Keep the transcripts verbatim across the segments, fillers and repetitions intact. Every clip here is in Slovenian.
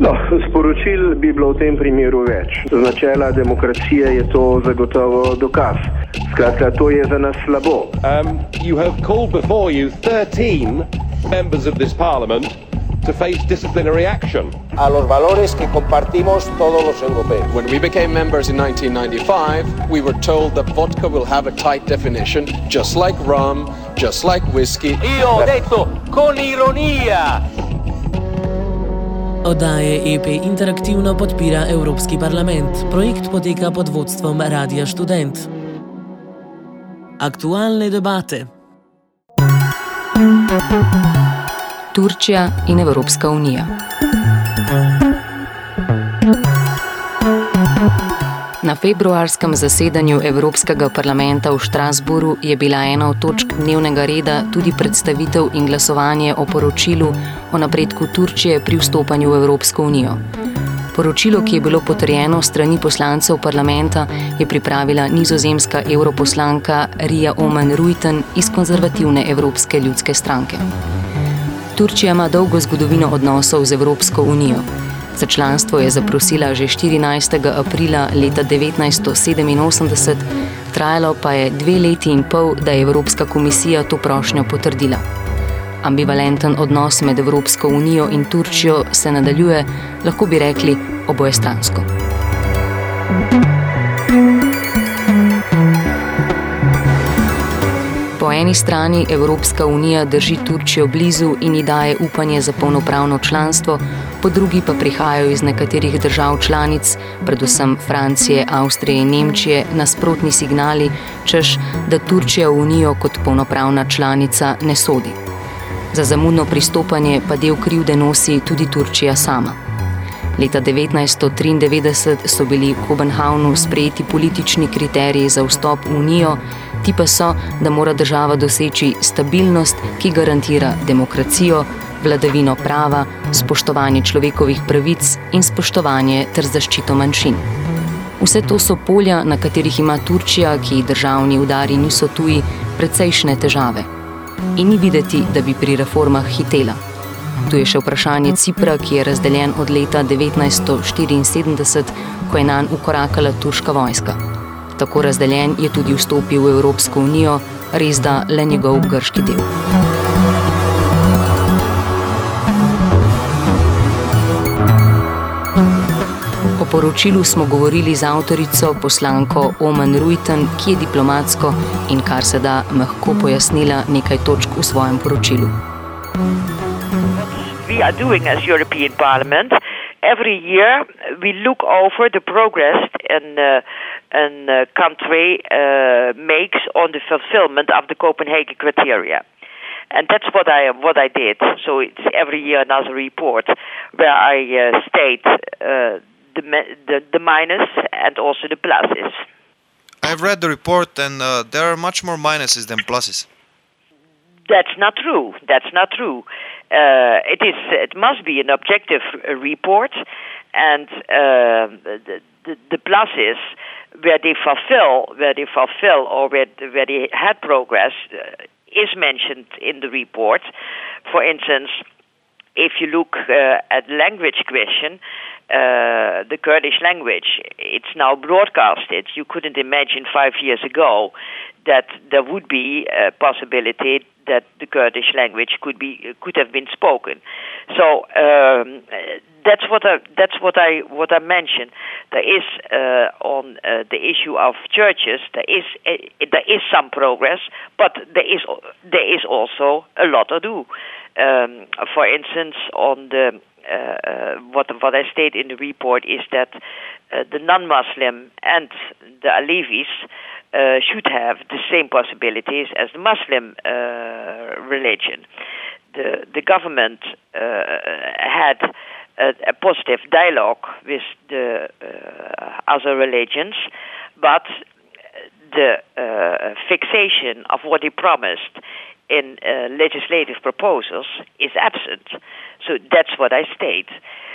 No, sporočil bi bilo v tem primeru več. Z načela demokracije je to zagotovo dokaz. Skratka, to je za nas slabo. Um, you have called before you thirteen members of this parliament to face disciplinary action. A los valores que compartimos todos los europeos. When we became members in nineteen ninety-five, we were told that vodka will have a tight definition, just like rum, just like whiskey. Io ho detto con ironia. Oddaje E P interaktivno podpira Evropski parlament. Projekt poteka pod vodstvom Radia Študent. Aktualne debate. Turčija in Evropska unija. Na februarskem zasedanju Evropskega parlamenta v Štrasburu je bila ena od točk dnevnega reda tudi predstavitev in glasovanje o poročilu o napredku Turčije pri vstopanju v Evropsko unijo. Poročilo, ki je bilo potrjeno strani poslancev parlamenta, je pripravila nizozemska europoslanka Ria Oomen-Ruijten iz konzervativne Evropske ljudske stranke. Turčija ima dolgo zgodovino odnosov z Evropsko unijo. Za članstvo je zaprosila že štirinajstega aprila leta devetnajststo sedeminosemdeset, trajalo pa je dve leti in pol, da je Evropska komisija to prošnjo potrdila. Ambivalenten odnos med Evropsko unijo in Turčijo se nadaljuje, lahko bi rekli, obojestransko. Po eni strani Evropska unija drži Turčijo blizu in ji daje upanje za polnopravno članstvo, po drugi pa prihajajo iz nekaterih držav članic, predvsem Francije, Avstrije in Nemčije, nasprotni signali, češ, da Turčija v unijo kot polnopravna članica ne sodi. Za zamudno pristopanje pa del krivde nosi tudi Turčija sama. Leta devetnajststo triindevetdeset so bili v Kopenhavnu sprejeti politični kriteriji za vstop v unijo, ti pa so, da mora država doseči stabilnost, ki garantira demokracijo, vladavino prava, spoštovanje človekovih pravic in spoštovanje ter zaščito manjšin. Vse to so polja, na katerih ima Turčija, ki državni udari niso tuji, precejšnje težave. In ni videti, da bi pri reformah hitela. Tu je še vprašanje Cipra, ki je razdeljen od leta devetnajststo štiriinsedemdeset, ko je nanj vkorakala turška vojska. Tako razdeljen je tudi vstopil v Evropsko unijo, res da le njegov grški del. O poročilu smo govorili z avtorico, poslanko Oomen-Ruijten, ki je diplomatsko in kar se da mehko pojasnila nekaj točk v svojem poročilu. We are doing as European Parliament. Every year we look over the progress in uh, an uh, country uh, makes on the fulfillment of the Copenhagen criteria. And that's what I what I did. So it's every year another report where I uh, state uh, the, the the minus and also the pluses. I've read the report and uh, there are much more minuses than pluses. That's not true. That's not true. Uh, it is. It must be an objective uh, report, and uh, the, the the pluses where they fulfill, where they fulfill, or where where they had progress uh, is mentioned in the report. For instance, if you look uh, at language question, uh, the Kurdish language, it's now broadcasted. You couldn't imagine five years ago that there would be a possibility that the Kurdish language could be could have been spoken. So um, that's what I that's what I what I mentioned. There is uh, on uh, the issue of churches. There is uh, there is some progress, but there is there is also a lot to do. Um, for instance, on the uh, uh, what what I state in the report is that uh, the non-Muslim and the Alevis Uh, should have the same possibilities as the Muslim uh, religion. The the government uh, had a, a positive dialogue with the uh, other religions, but the uh, fixation of what they promised in uh, legislative proposals is absent. So that's what I state.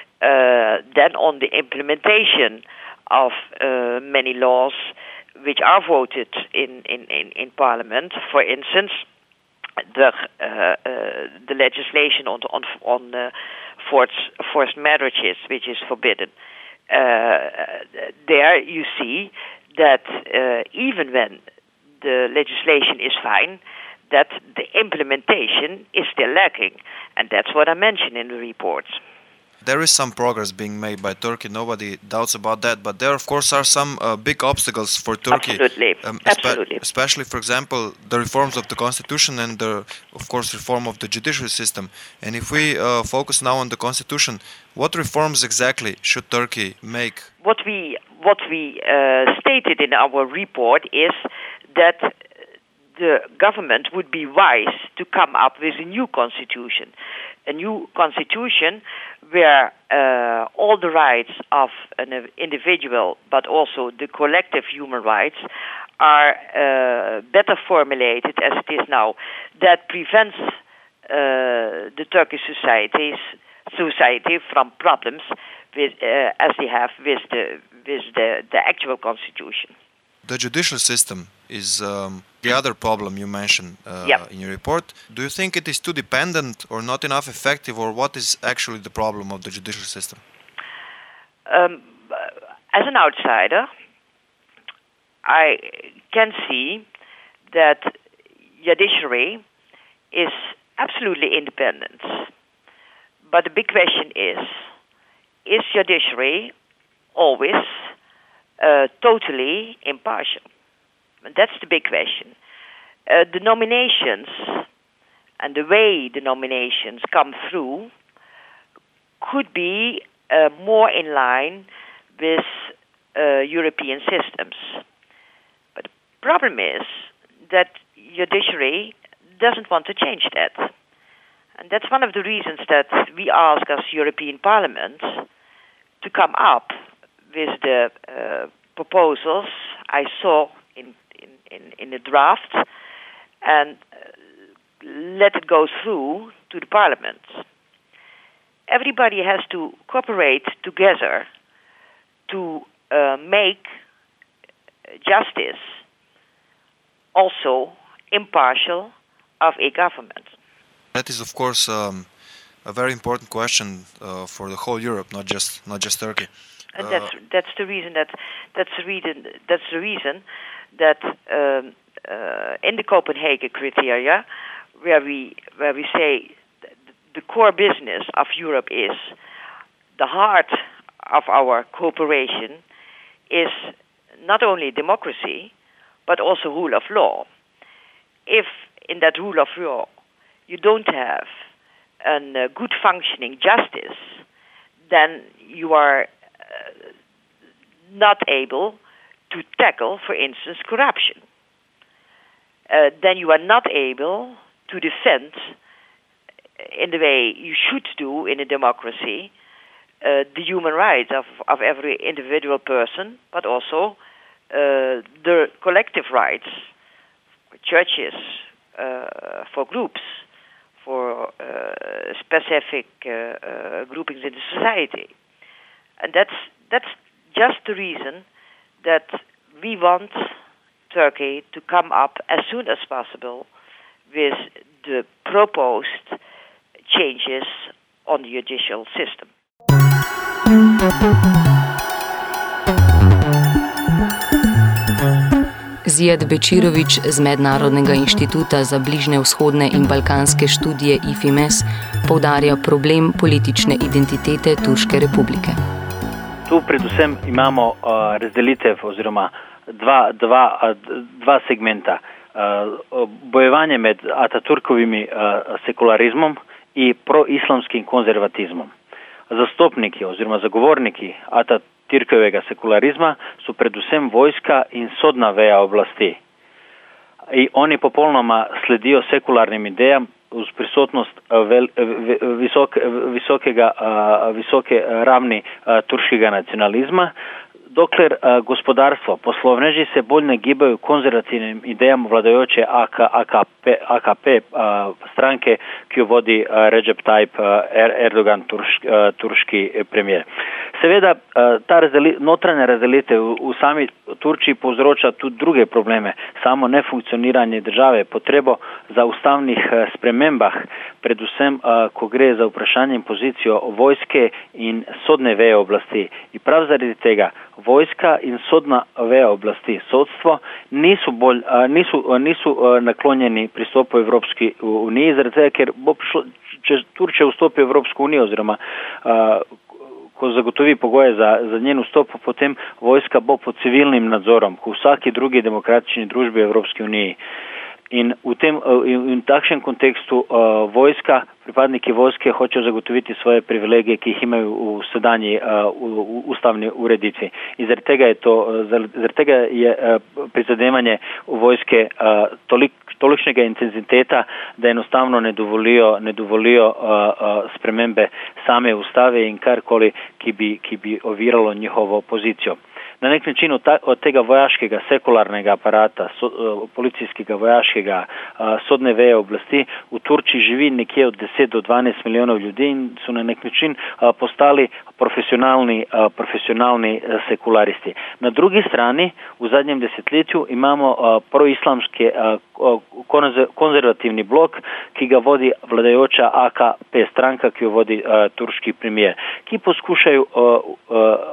Uh, then on the implementation of uh, many laws which are voted in, in, in, in Parliament, for instance, the uh, uh, the legislation on on on uh, forced, forced marriages, which is forbidden. Uh, there you see that uh, even when the legislation is fine, that the implementation is still lacking. And that's what I mentioned in the report. There is some progress being made by Turkey, nobody doubts about that, but there of course are some uh, big obstacles for Turkey. Absolutely. Um, Absolutely. Espe- especially, for example, the reforms of the constitution and the, of course, reform of the judicial system. And if we uh, focus now on the constitution, what reforms exactly should Turkey make? What we, what we uh, stated in our report is that the government would be wise to come up with a new constitution. A new constitution where uh, all the rights of an individual, but also the collective human rights, are uh, better formulated as it is now. That prevents uh, the Turkish societies, society from problems with, uh, as they have with the with the, the actual constitution. The judicial system is um, the other problem you mentioned uh, yep. in your report. Do you think it is too dependent or not enough effective, or what is actually the problem of the judicial system? Um, as an outsider, I can see that judiciary is absolutely independent. But the big question is, is judiciary always uh, totally impartial? And that's the big question. Uh, the nominations and the way the nominations come through could be uh, more in line with uh, European systems. But the problem is that judiciary doesn't want to change that. And that's one of the reasons that we ask as European Parliament to come up with the uh, proposals I saw in, in, in, in the draft and uh, let it go through to the Parliament. Everybody has to cooperate together to uh, make justice also impartial of a government. That is, of course, um, a very important question uh, for the whole Europe, not just not just Turkey. And uh, that's that's the reason that that's the reason that's the reason that um, uh, in the Copenhagen criteria, where we where we say the core business of Europe is the heart of our cooperation is not only democracy but also rule of law. If in that rule of law you don't have a uh, good functioning justice, then you are uh, not able to tackle, for instance, corruption. Uh, then you are not able to defend, in the way you should do in a democracy, uh, the human rights of, of every individual person, but also uh, the collective rights for churches, uh, for groups, for uh, specific uh, uh, groupings in the society. And that's that's just the reason that we want Turkey to come up as soon as possible with the proposed changes on the judicial system. Zijad Bečirović z Mednarodnega inštituta za bližnje vzhodne in balkanske študije I F I M E S poudarja problem politične identitete Turške republike. Tu predvsem imamo uh, razdelitev oziroma dva, dva, uh, dva segmenta. Uh, bojevanje med Ataturkovimi uh, sekularizmom in proislamskim konzervatizmom. Zastopniki oziroma zagovorniki Atatürkovega sekularizma so predvsem vojska in sodna veja oblasti. In oni popolnoma sledijo sekularnim idejam uz prisotnost vel, visok, visokega, visoke ravni turškega nacionalizma, dokler uh, gospodarstvo, poslovneži se bolj ne gibajo konzervativnim idejam vladajoče A K P, A K P uh, stranke, ki jo vodi uh, Recep Tayyip uh, Erdogan, turš, uh, turški premijer. Seveda, uh, ta razdeli, notranja razdelitev v, v sami Turčiji povzroča tudi druge probleme, samo nefunkcioniranje države, potrebo za ustavnih uh, spremembah, predvsem, uh, ko gre za vprašanje in pozicijo vojske in sodne veje oblasti. In prav zaradi tega vojska in sodna veja oblasti, sodstvo, niso, bolj, niso, niso naklonjeni pristopu Evropski uniji, zaradi tega, ker bo prišlo, če Turčija vstopi v Evropsko unijo, oziroma ko zagotovi pogoje za, za njen vstop, potem vojska bo pod civilnim nadzorom, kot v vsaki drugi demokratični družbi Evropske unije. In v tem in v takšnem kontekstu uh, vojska, pripadniki vojske hočejo zagotoviti svoje privilegije, ki jih imajo v sedanji uh, v, v ustavni ureditvi. In zaradi tega je to, zaradi tega je uh, prizadevanje vojske uh, tolik, tolikšnega intenziteta, da enostavno ne dovolijo, ne dovolijo uh, uh, spremembe same ustave in karkoli, ki bi, ki bi oviralo njihovo pozicijo. Na nek način od, ta, od tega vojaškega, sekularnega aparata, so, uh, policijskega, vojaškega, uh, sodne veje oblasti v Turčiji živi nekje od deset do dvanajst milijonov ljudi in so na nek način uh, postali profesionalni, uh, profesionalni uh, sekularisti. Na drugi strani, v zadnjem desetletju imamo uh, proislamski uh, konzervativni blok, ki ga vodi vladajoča A K P stranka, ki jo vodi uh, turški premijer, ki poskušajo uh, uh,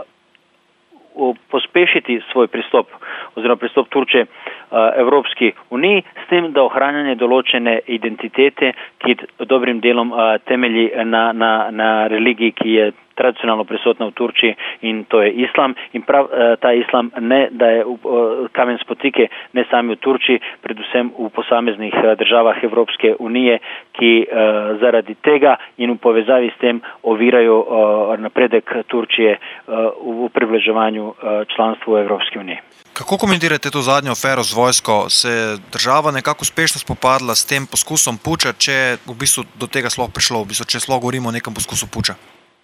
pospešiti svoj pristop oziroma pristop Turčije Evropski uniji s tem, da ohranjanje določene identitete, ki dobrim delom temelji na, na, na religiji, ki je tradicionalno prisotna v Turčiji, in to je islam. In prav ta islam ne, da je kamen spotike ne sami v Turčiji, predvsem v posameznih državah Evropske unije, ki zaradi tega in v povezavi s tem ovirajo napredek Turčije v približevanju članstvu v Evropski uniji. Kako komentirate to zadnjo afero z vojsko? Se je država nekako uspešno spopadla s tem poskusom puča, če v bistvu do tega sploh prišlo, v bistvu, če sploh govorimo o nekem poskusu puča?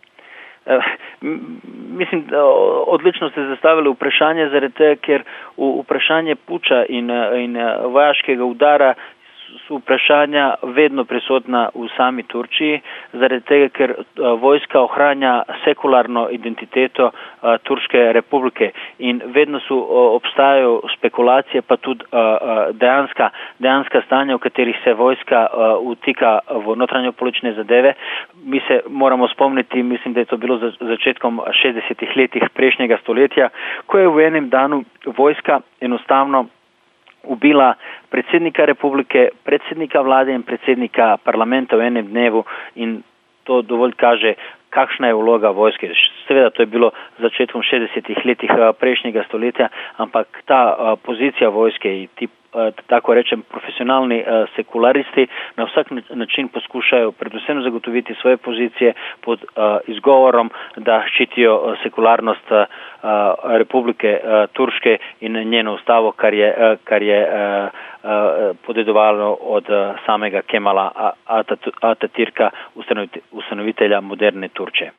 Mislim, da odlično ste zastavili vprašanje, zaradi tega, ker vprašanje puča in, in vojaškega udara so vprašanja vedno prisotna v sami Turčiji, zaradi tega, ker vojska ohranja sekularno identiteto Turške republike in vedno so obstajajo spekulacije, pa tudi dejanska, dejanska stanja, v katerih se vojska vtika v notranjopolitične zadeve. Mi se moramo spomniti, mislim, da je to bilo za začetkom šestdesetih letih prejšnjega stoletja, ko je v enem danu vojska enostavno ubila predsednika republike, predsednika vlade in predsednika parlamenta v enem dnevu, in to dovolj kaže, kakšna je vloga vojske. Seveda, to je bilo začetkom šestdesetih letih prejšnjega stoletja, ampak ta pozicija vojske in ti, tako rečem, profesionalni sekularisti na vsak način poskušajo predvsem zagotoviti svoje pozicije pod izgovorom, da ščitijo sekularnost Republike Turške in njeno ustavo, kar je, kar je podedovalo od samega Kemala Atatürka, ustanovitelja moderne Turčije.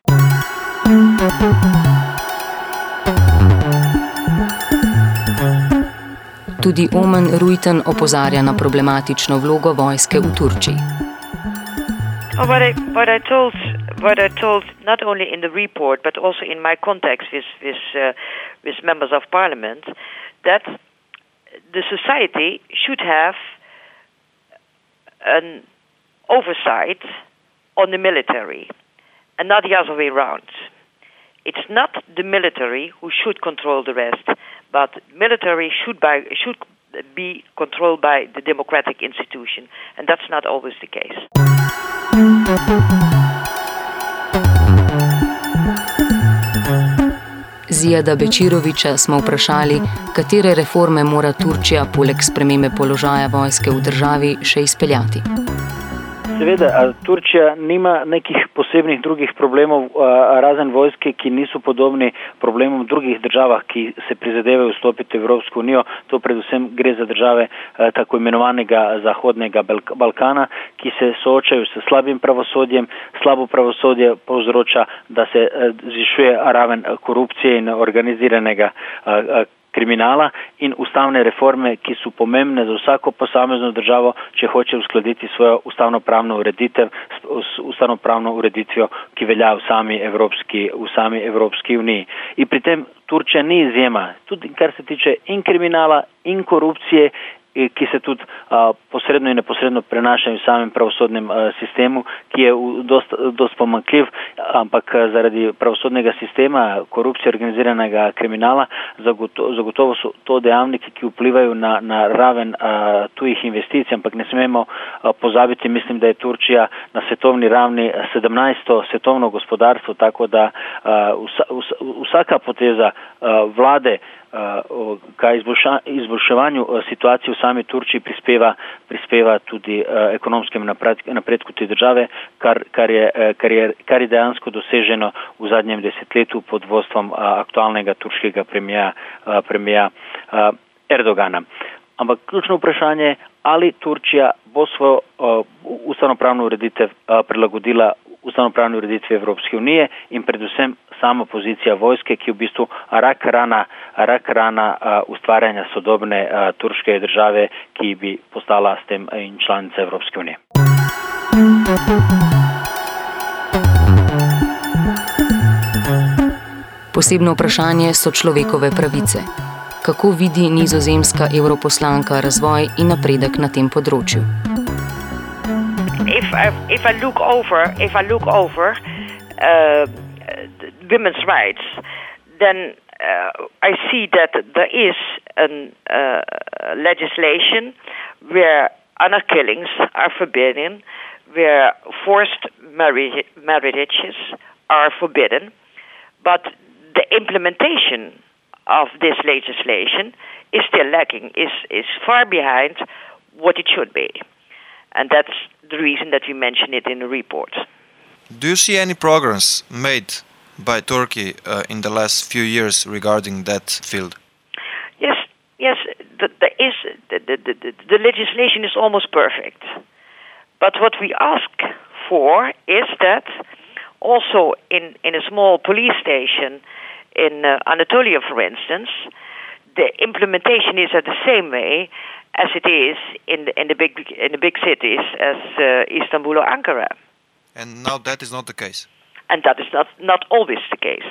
Tudi Omen Ruiten opozarja na problematično vlogo vojske v Turčiji. Oh, what, I, what, I told, what I told not only in the report but also in my contacts with, with, uh, with members of parliament, that the society should have an oversight on the military and not the other way around. It's not the military who should control the rest, but military should, by, should be controlled by the democratic institution, and that's not always the case. Zijada Bečiroviča smo vprašali, katere reforme mora Turčija poleg spremembe položaja vojske v državi še izpeljati. Seveda, Turčija nima nekih posebnih drugih problemov, razen vojske, ki niso podobni problemom v drugih državah, ki se prizadevajo vstopiti v Evropsko unijo. To predvsem gre za države tako imenovanega Zahodnega Balkana, ki se soočajo s slabim pravosodjem. Slabo pravosodje povzroča, da se zvišuje raven korupcije in organiziranega kriminala, in ustavne reforme, ki so pomembne za vsako posamezno državo, če hoče uskladiti svojo ustavnopravno ureditev s ustavnopravno ureditvijo, ki velja v sami Evropski, v sami Evropski uniji. In pri tem Turčija ni izjema, tudi kar se tiče in kriminala in korupcije, ki se tudi uh, posredno in neposredno prenašajo v samem pravosodnem uh, sistemu, ki je dost, dost pomanjkljiv, ampak zaradi pravosodnega sistema, korupcije, organiziranega kriminala, zagotovo, zagotovo so to dejavniki, ki vplivajo na, na raven uh, tujih investicij, ampak ne smemo uh, pozabiti, mislim, da je Turčija na svetovni ravni sedemnajsto svetovno gospodarstvo, tako da uh, vsa, vsa, vsaka poteza uh, vlade ka izboljševanju situacije v sami Turčiji prispeva, prispeva tudi ekonomskemu napredku te države, kar, kar, je, kar, je, kar je dejansko doseženo v zadnjem desetletju pod vodstvom aktualnega turškega premija, premija Erdogana. Ampak ključno vprašanje je, ali Turčija bo svojo ustavnopravno ureditev prilagodila ustavnopravni ureditvi Evropske unije in predvsem sama pozicija vojske, ki je v bistvu rak rana, rak rana uh, ustvarjanja sodobne uh, turške države, ki bi postala s tem in članica Evropske unije. Posebno vprašanje so človekove pravice. Kako vidi nizozemska evroposlanka razvoj in napredek na tem področju? If I, if I look over, if I look over uh, women's rights, then uh, I see that there is a uh, legislation where honor killings are forbidden, where forced marri- marriages are forbidden, but the implementation of this legislation is still lacking, is, is far behind what it should be. And that's the reason that we mention it in the report. Do you see any progress made by Turkey uh, in the last few years regarding that field? Yes, yes. The, there is the, the, the, the legislation is almost perfect. But what we ask for is that also in, in a small police station in uh, Anatolia, for instance, the implementation is at the same way as it is in the, in the big in the big cities as uh, Istanbul or Ankara. And now that is not the case. And that is not, not always the case.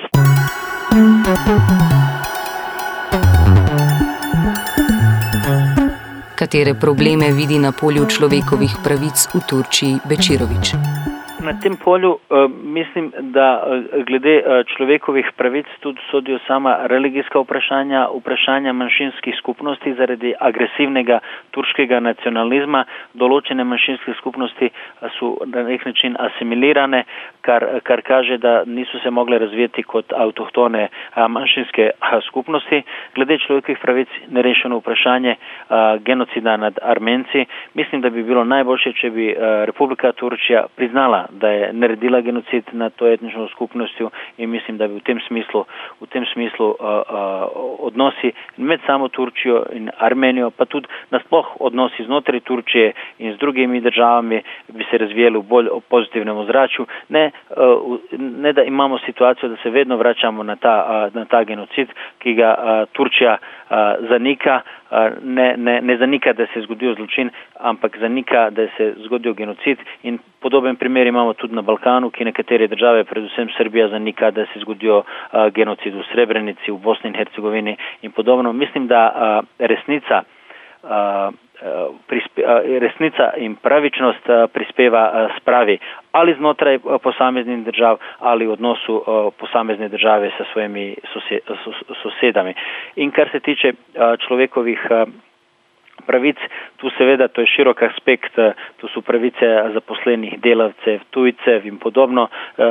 Katere probleme vidi na polju človekovih pravic v Turčiji Bečirović? Na tem polju uh, mislim, da uh, glede uh, človekovih pravic tudi sodijo sama religijska vprašanja, vprašanja manjšinskih skupnosti zaradi agresivnega turškega nacionalizma. Določene manjšinske skupnosti so na nek način asimilirane, kar, kar kaže, da niso se mogle razvijati kot avtohtone uh, manjšinske uh, skupnosti. Glede človekovih pravic nerešeno vprašanje uh, genocida nad Armenci. Mislim, da bi bilo najboljše, če bi uh, Republika Turčija priznala, da je naredila genocid nad to etnično skupnostjo, in mislim, da bi v tem smislu, v tem smislu uh, uh, odnosi med samo Turčijo in Armenijo, pa tudi nasploh odnosi znotraj Turčije in z drugimi državami bi se razvijali v bolj pozitivnem ozračju. Ne, uh, ne da imamo situacijo, da se vedno vračamo na ta, uh, na ta genocid, ki ga uh, Turčija uh, zanika. Ne, ne, ne zanika, da se je zgodil zločin, ampak zanika, da se je zgodil genocid, in podoben primer imamo tudi na Balkanu, ki nekatere države, predvsem Srbija, zanika, da se je zgodil uh, genocid v Srebrenici, v Bosni in Hercegovini in podobno. Mislim, da uh, resnica, uh, prispe, uh, resnica in pravičnost uh, prispeva uh, spravi ali znotraj uh, posameznih držav ali v odnosu uh, posamezne države sa svojimi sosed, sos, sosedami. In kar se tiče uh, človekovih uh, pravic. Tu seveda to je širok aspekt, to so pravice zaposlenih delavcev, tujcev in podobno,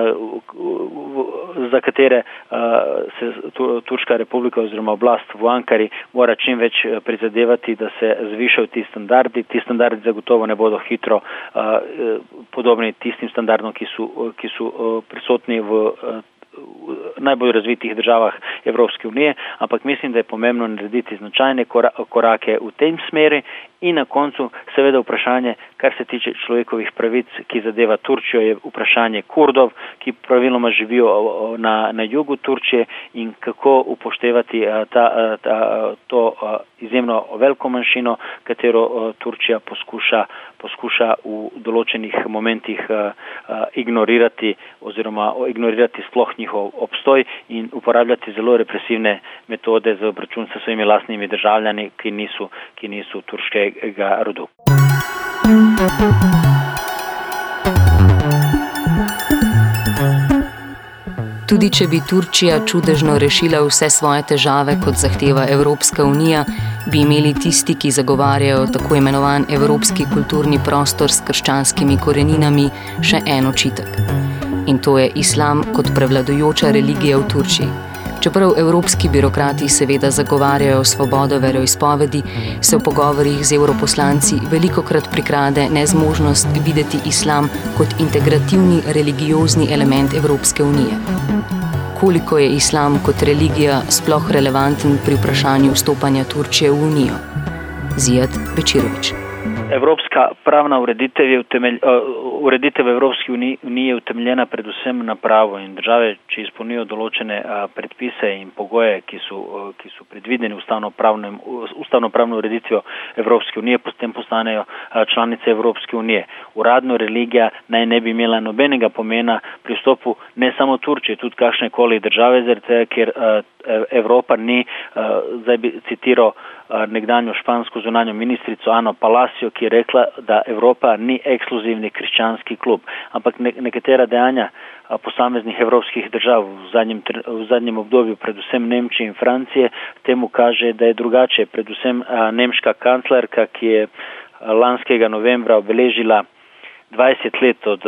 za katere se Turška republika oziroma oblast v Ankari mora čim več prizadevati, da se zvišajo ti standardi. Ti standardi zagotovo ne bodo hitro podobni tistim standardom, ki so, ki so prisotni v najbolj razvitih državah Evropske unije, ampak mislim, da je pomembno narediti značajne korake v tem smeri in na koncu seveda vprašanje, kar se tiče človekovih pravic, ki zadeva Turčijo, je vprašanje Kurdov, ki praviloma živijo na, na jugu Turčije in kako upoštevati ta, ta, to izjemno veliko manjšino, katero Turčija poskuša, poskuša v določenih momentih ignorirati oziroma ignorirati sploh njihov obstoj in uporabljati zelo represivne metode za obračun s svojimi lastnimi državljani, ki niso, ki niso turškega rodu. Tudi če bi Turčija čudežno rešila vse svoje težave, kot zahteva Evropska unija, bi imeli tisti, ki zagovarjajo tako imenovan evropski kulturni prostor s krščanskimi koreninami, še en očitek. In to je islam kot prevladujoča religija v Turčiji. Čeprav evropski birokrati seveda zagovarjajo svobodo veroizpovedi, se v pogovorih z evroposlanci velikokrat prikrade nezmožnost videti islam kot integrativni religiozni element Evropske unije. Koliko je islam kot religija sploh relevanten pri vprašanju vstopanja Turčije v Unijo? Zijad Bečirović. Evropska pravna ureditev je utemelj, uh, ureditev Evropske unije je utemeljena predvsem na pravo in države, če izpolnijo določene uh, predpise in pogoje, ki so, uh, ki so predvideni ustavnopravnem, ustavnopravno ureditvijo Evropske unije, potem postanejo uh, članice Evropske unije. Uradno religija naj ne bi imela nobenega pomena pri vstopu ne samo Turčije, tudi kakšne koli države, zaradi ker uh, Evropa ni, uh, zdaj bi citiral nekdanjo špansko zunanjo ministrico Ano Palacio, ki je rekla, da Evropa ni ekskluzivni krščanski klub, ampak ne, nekatera dejanja posameznih evropskih držav v zadnjem, v zadnjem obdobju, predvsem Nemčije in Francije, temu kaže, da je drugače. Predvsem nemška kanclerka, ki je lanskega novembra obeležila dvajset let od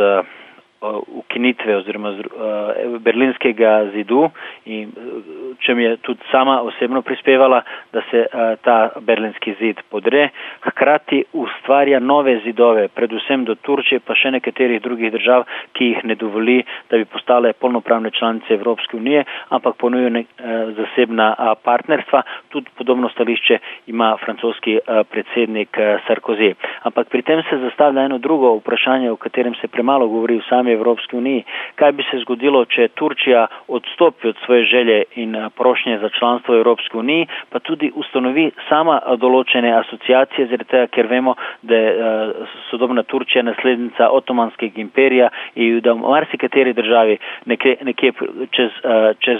ukinitve oziroma berlinskega zidu in čem je tudi sama osebno prispevala, da se ta berlinski zid podre, hkrati ustvarja nove zidove, predvsem do Turčije, pa še nekaterih drugih držav, ki jih ne dovoli, da bi postale polnopravne članice Evropske unije, ampak ponujajo zasebna partnerstva. Tudi podobno stališče ima francoski predsednik Sarkozy. Ampak pri tem se zastavlja eno drugo vprašanje, o katerem se premalo govori v sami Evropski uniji. Kaj bi se zgodilo, če Turčija odstopi od svoje želje in prošnje za članstvo v Evropski uniji, pa tudi ustanovi sama določene asociacije, zaradi tega, ker vemo, da je sodobna Turčija naslednica Otomanskega imperija in da v marsikateri državi nekje, nekje čez, čez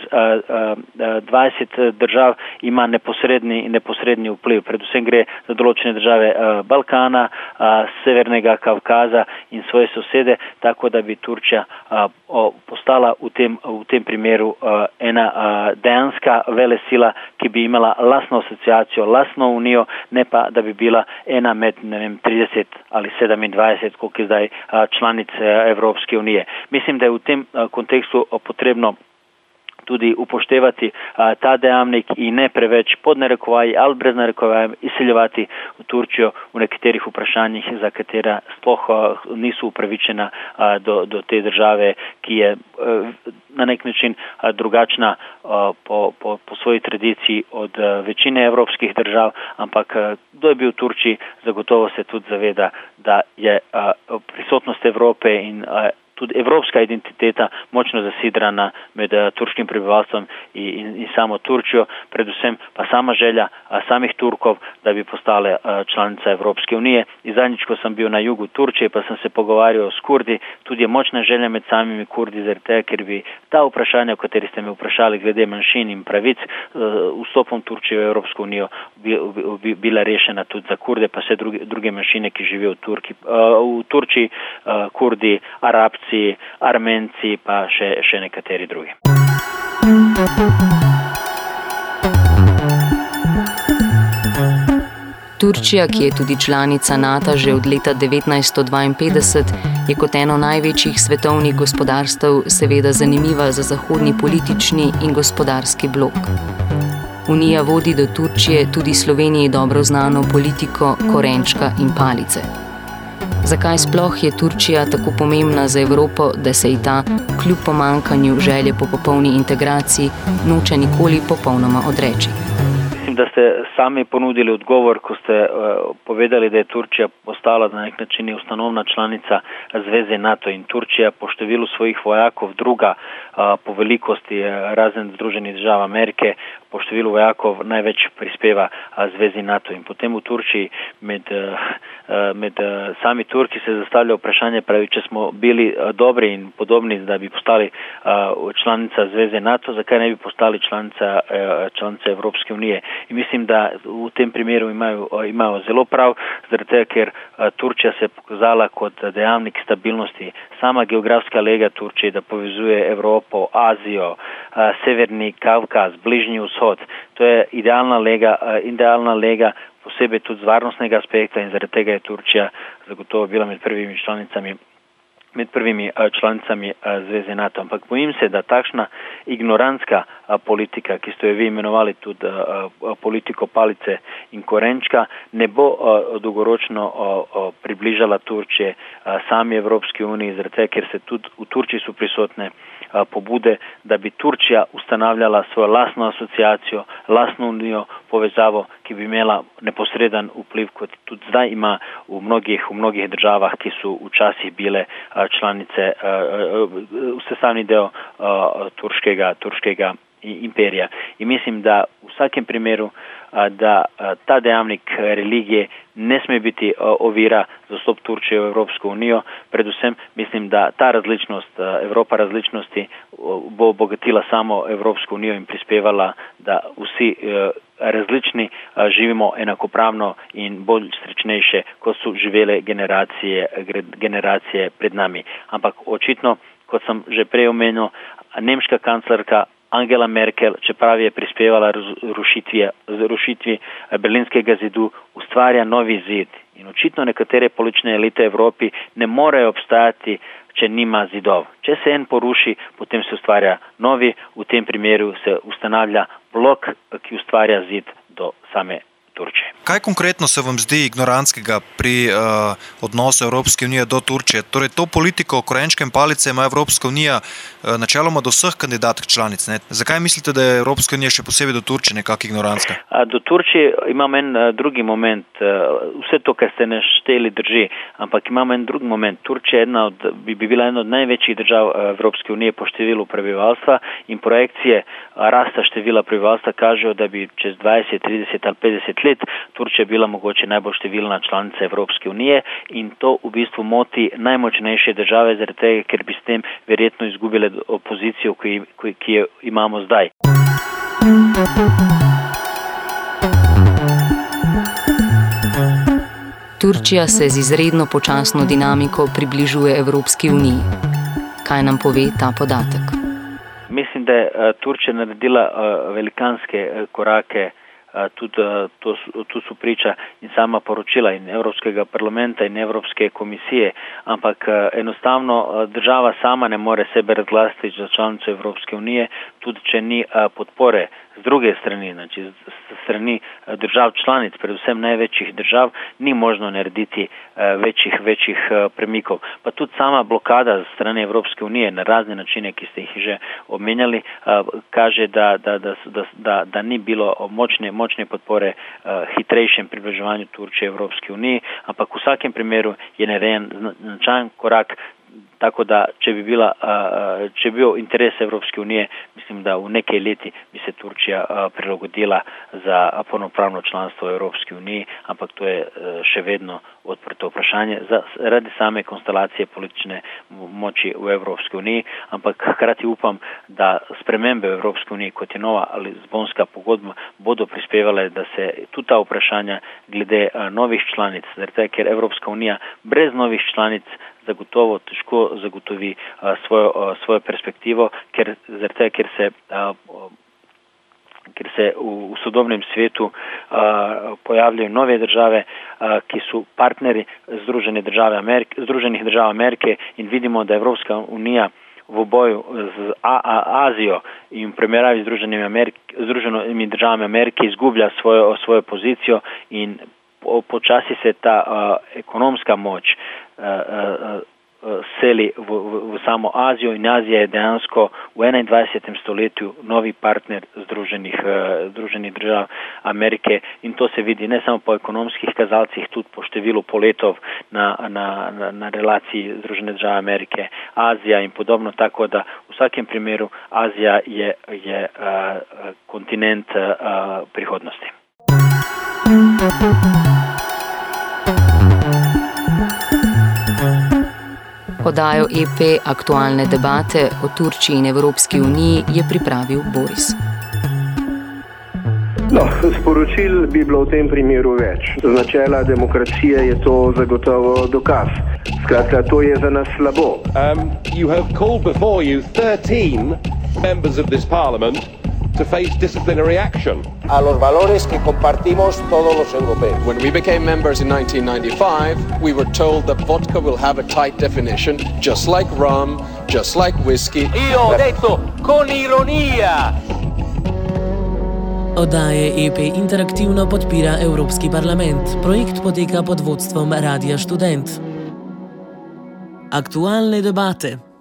dvajset držav ima neposredni, neposredni vpliv. Predvsem gre za določene države Balkana, Severnega Kavkaza in svoje sosede, tako da bi Turčija postala v tem, v tem primeru ena dejanska velesila, ki bi imela lastno asociacijo, lastno unijo, ne pa, da bi bila ena med, ne vem, trideset ali sedemindvajset, koliko je zdaj članic Evropske unije. Mislim, da je v tem kontekstu potrebno tudi upoštevati a, ta dejavnik in ne preveč pod narekovaji ali brez narekovaji izsiljevati v Turčijo v nekaterih vprašanjih, za katera sploh a, niso upravičena a, do, do te države, ki je a, na nek način a, drugačna a, po, po, po svoji tradiciji od a, večine evropskih držav, ampak a, kdo je bil v Turčiji, zagotovo se tudi zaveda, da je a, prisotnost Evrope in a, tudi evropska identiteta močno zasidrana med uh, turškim prebivalstvom in, in, in samo Turčijo, predvsem pa sama želja uh, samih Turkov, da bi postale uh, članica Evropske unije. In zadnjič, ko sem bil na jugu Turčije, pa sem se pogovarjal s Kurdi, tudi je močna želja med samimi Kurdi, zaradi tega, ker bi ta vprašanja, o kateri ste me vprašali glede manjšin in pravic, uh, vstopom Turčije v Evropsko unijo bi, bi, bila rešena tudi za Kurde, pa vse druge, druge manjšine, ki živijo v, Turki, uh, v Turčiji, uh, Kurdi, Arabci, Armenci, pa še, še nekateri drugi. Turčija, ki je tudi članica NATO že od leta devetnajststo dvainpetdeset, je kot eno največjih svetovnih gospodarstev seveda zanimiva za zahodni politični in gospodarski blok. Unija vodi do Turčije tudi Sloveniji dobro znano politiko korenčka in palice. Zakaj sploh je Turčija tako pomembna za Evropo, da se ji ta, kljub pomanjkanju želje po popolni integraciji, noče nikoli popolnoma odreči? Mislim, da ste sami ponudili odgovor, ko ste uh, povedali, da je Turčija postala na nek način ustanovna članica Zveze NATO in Turčija po številu svojih vojakov druga uh, po velikosti razen Združenih držav Amerike, po številu vojakov največ prispeva uh, Zvezi NATO. In potem v Turčiji med, uh, med uh, sami Turki se zastavlja vprašanje, pravi, če smo bili uh, dobri in podobni, da bi postali uh, članica Zveze NATO, zakaj ne bi postali članica, uh, članica Evropske unije. In mislim, da v tem primeru imajo, imajo zelo prav, zaradi tega, ker Turčija se je pokazala kot dejavnik stabilnosti. Sama geografska lega Turčije, da povezuje Evropo, Azijo, Severni Kavkaz, Bližnji vzhod. To je idealna lega, idealna lega posebej tudi z varnostnega aspekta in zaradi tega je Turčija zagotovo bila med prvimi članicami med prvimi članicami Zveze NATO. Ampak bojim se, da takšna ignorantska politika, ki ste jo vi imenovali tudi politiko palice in korenčka, ne bo dolgoročno približala Turčije sami Evropski uniji, zaradi tega, ker se tudi v Turčiji so prisotne pobude, da bi Turčija ustanavljala svojo lastno asociacijo, lastno unijo, povezavo, ki bi imela neposreden vpliv, kot tudi zdaj ima v mnogih, v mnogih državah, ki so včasih bile članice, sestavni del turškega, turškega imperija. In mislim, da v vsakem primeru, da ta dejavnik religije ne sme biti ovira za vstop Turčije v Evropsko unijo. Predvsem mislim, da ta različnost, Evropa različnosti bo obogatila samo Evropsko unijo in prispevala, da vsi različni živimo enakopravno in bolj srečnejše, kot so živele generacije, generacije pred nami. Ampak očitno, kot sem že prej omenil, nemška kanclerka Angela Merkel, čeprav je prispevala rušitvi, rušitvi Berlinskega zidu, ustvarja novi zid. In očitno nekatere politične elite v Evropi ne morejo obstajati, če nima zidov. Če se en poruši, potem se ustvarja novi, v tem primeru se ustanavlja blok, ki ustvarja zid do same Turčije. Kaj konkretno se vam zdi ignorantskega pri uh, odnosu Evropske unije do Turčije? Torej, to politiko korenčka in palice ima Evropska unija uh, načeloma do vseh kandidatk članic. Ne? Zakaj mislite, da je Evropska unija še posebej do Turčije nekako ignorantska? A, do Turčije imam en uh, drugi moment. Uh, vse to, kar ste našteli, drži, ampak imam en drugi moment. Turčija jedna od, bi, bi bila ena od največjih držav uh, Evropske unije po številu prebivalstva in projekcije uh, rasta števila prebivalstva kažejo, da bi čez dvajset, trideset ali petdeset let Turčija bila mogoče najbolj številna članica Evropske unije in to v bistvu moti najmočnejše države, zaradi tega, ker bi s tem verjetno izgubile opozicijo, ki, ki jo imamo zdaj. Turčija se z izredno počasno dinamiko približuje Evropski uniji. Kaj nam pove ta podatek? Mislim, da je Turčija naredila velikanske korake. Tudi to, tu so priča in sama poročila in Evropskega parlamenta in Evropske komisije, ampak enostavno država sama ne more sebe razglasiti za članico Evropske unije, tudi če ni podpore z druge strani, znači z strani držav članic, predvsem največjih držav, ni možno narediti večjih, večjih premikov. Pa tudi sama blokada z strani Evropske unije na razne načine, ki ste jih že omenjali, kaže, da, da, da, da, da, da ni bilo močne, močne podpore hitrejšem približevanju Turčije Evropske unije, ampak v vsakem primeru je narejen značajen korak. Tako da, če bi, bila, če bi bil interes Evropske unije, mislim, da v nekaj leti bi se Turčija prilagodila za polnopravno članstvo v Evropski uniji, ampak to je še vedno odprto vprašanje zaradi same konstelacije politične moči v Evropski uniji, ampak hkrati upam, da spremembe v Evropski uniji, kot je nova ali Lizbonska pogodba, bodo prispevale, da se tudi ta vprašanja glede novih članic, zaradi, ker Evropska unija brez novih članic zagotovo težko zagotovi uh, svojo, uh, svojo perspektivo, ker, zaradi, ker se uh, ker se v, v sodobnem svetu uh, pojavljajo nove države, uh, ki so partneri Združene države Amerike, Združenih držav Amerike in vidimo, da Evropska unija v boju z A- A- Azijo in v primerjavi z Združenimi, Amerike, Združenimi državami Amerike izgublja svojo, svojo pozicijo in po, počasi se ta uh, ekonomska moč uh, uh, seli v, v, v samo Azijo in Azija je dejansko v enaindvajsetem stoletju novi partner Združenih, uh, Združenih držav Amerike in to se vidi ne samo po ekonomskih kazalcih, tudi po številu poletov na, na, na, na relaciji Združene države Amerike, Azija in podobno, tako da v vsakem primeru Azija je, je uh, kontinent uh, prihodnosti. Oddajo E P Aktualne debate o Turčiji in Evropski uniji je pripravil Boris. No, sporočil bi bilo v tem primeru več. Z načela demokracije je to zagotovo dokaz. Skratka, to je za nas slabo. Um, you have called before you thirteen members of this parliament to face disciplinary action. A los valores que compartimos todos los europeos. When we became members in nineteen ninety-five, we were told that vodka will have a tight definition, just like rum, just like whiskey. Io ho detto con ironia. Oddaje E P interaktivno podpira Evropski parlament. Projekt poteka pod vodstvom Radia Študent. Aktualne debate.